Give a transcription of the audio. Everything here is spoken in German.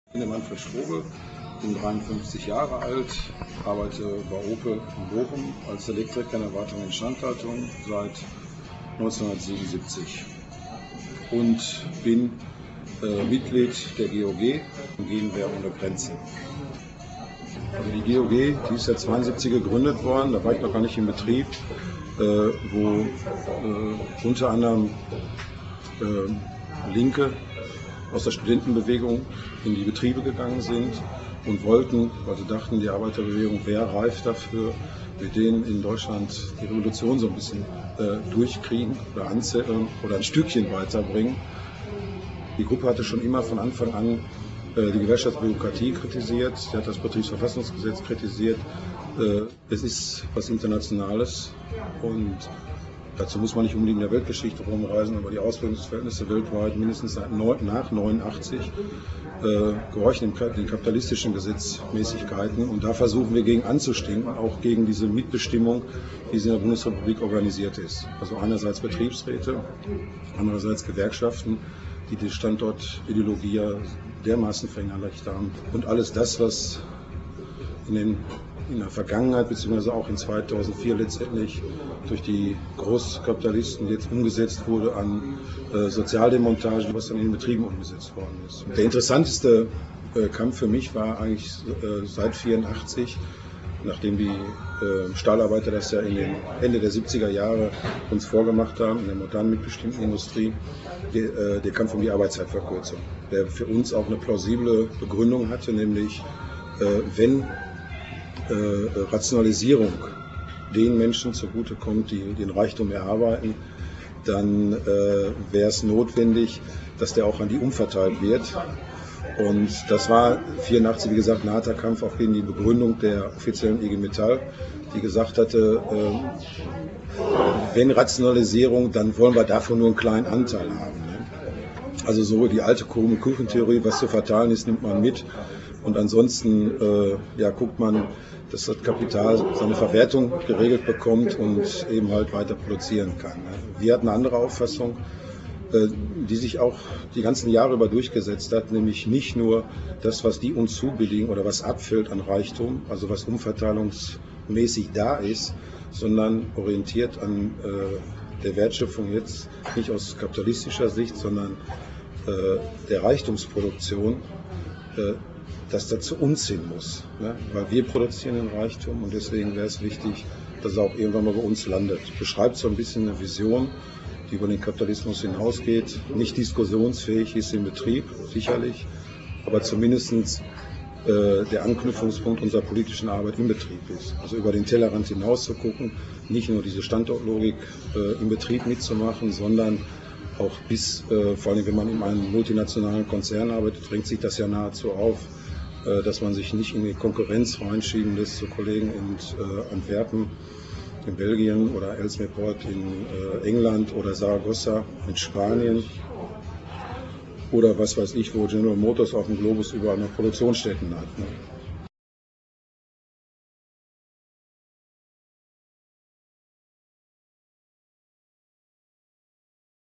Ich bin der Manfred Strobel, bin 53 Jahre alt, arbeite bei Opel in Bochum als Elektriker in der Wartung und Instandhaltung seit 1977 und bin Mitglied der GOG, Gegenwehr ohne Grenzen. Also die GOG, die ist ja 1972 gegründet worden, da war ich noch gar nicht in Betrieb, wo unter anderem Linke aus der Studentenbewegung in die Betriebe gegangen sind und wollten, weil sie dachten, die Arbeiterbewegung wäre reif dafür, mit denen in Deutschland die Revolution so ein bisschen durchkriegen oder anzetteln oder ein Stückchen weiterbringen. Die Gruppe hatte schon immer von Anfang an die Gewerkschaftsbürokratie kritisiert, sie hat das Betriebsverfassungsgesetz kritisiert. Es ist was Internationales und dazu muss man nicht unbedingt in der Weltgeschichte rumreisen, aber die Ausbildungsverhältnisse weltweit mindestens nach 1989 gehorchen den kapitalistischen Gesetzmäßigkeiten und da versuchen wir gegen anzustinken, auch gegen diese Mitbestimmung, wie sie in der Bundesrepublik organisiert ist. Also einerseits Betriebsräte, andererseits Gewerkschaften, die die Standortideologie ja dermaßen verinnerlicht haben. Und alles das, was in der Vergangenheit bzw. auch in 2004 letztendlich durch die Großkapitalisten jetzt umgesetzt wurde an Sozialdemontage, was dann in den Betrieben umgesetzt worden ist. Der interessanteste Kampf für mich war eigentlich seit 1984, nachdem die Stahlarbeiter das ja in den Ende der 70er Jahre uns vorgemacht haben, in der modernen mitbestimmten Industrie, der Kampf um die Arbeitszeitverkürzung, der für uns auch eine plausible Begründung hatte, nämlich wenn Rationalisierung den Menschen zugutekommt, die den Reichtum erarbeiten, dann wäre es notwendig, dass der auch an die umverteilt wird. Und das war 1984, wie gesagt, ein harter Kampf auch gegen die Begründung der offiziellen IG Metall, die gesagt hatte, wenn Rationalisierung, dann wollen wir davon nur einen kleinen Anteil haben. Ne? Also so die alte Kuchentheorie, was zu verteilen ist, nimmt man mit. Und ansonsten guckt man, dass das Kapital seine Verwertung geregelt bekommt und eben halt weiter produzieren kann. Wir hatten eine andere Auffassung, die sich auch die ganzen Jahre über durchgesetzt hat, nämlich nicht nur das, was die uns zubilligen oder was abfällt an Reichtum, also was umverteilungsmäßig da ist, sondern orientiert an der Wertschöpfung jetzt nicht aus kapitalistischer Sicht, sondern der Reichtumsproduktion, dass das zu uns hin muss, ne? Weil wir produzieren den Reichtum und deswegen wäre es wichtig, dass er auch irgendwann mal bei uns landet. Beschreibt so ein bisschen eine Vision, die über den Kapitalismus hinausgeht, nicht diskussionsfähig ist im Betrieb, sicherlich, aber zumindest der Anknüpfungspunkt unserer politischen Arbeit im Betrieb ist. Also über den Tellerrand hinaus zu gucken, nicht nur diese Standortlogik im Betrieb mitzumachen, sondern auch vor allem wenn man in einem multinationalen Konzern arbeitet, drängt sich das ja nahezu auf, dass man sich nicht in die Konkurrenz reinschieben lässt zu Kollegen in Antwerpen in Belgien oder Elsmeport in England oder Saragossa in Spanien oder was weiß ich, wo General Motors auf dem Globus überall noch Produktionsstätten hat. Ne?